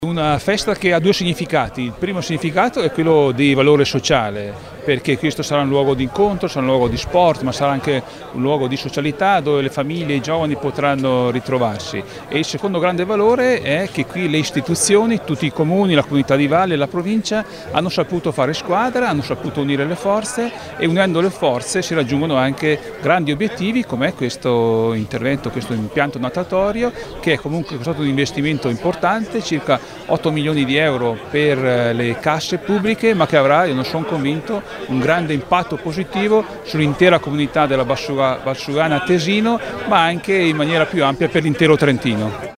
Una festa che ha due significati. Il primo significato è quello di valore sociale, perché questo sarà un luogo di incontro, sarà un luogo di sport, ma sarà anche un luogo di socialità dove le famiglie e i giovani potranno ritrovarsi. E il secondo grande valore è che qui le istituzioni, tutti i comuni, la comunità di valle, la provincia hanno saputo fare squadra, hanno saputo unire le forze e unendo le forze si raggiungono anche grandi obiettivi come questo intervento, questo impianto natatorio che è comunque costato un investimento importante, circa 8 milioni di euro per le casse pubbliche, ma che avrà, io ne sono convinto, un grande impatto positivo sull'intera comunità della Valsugana Tesino, ma anche in maniera più ampia per l'intero Trentino.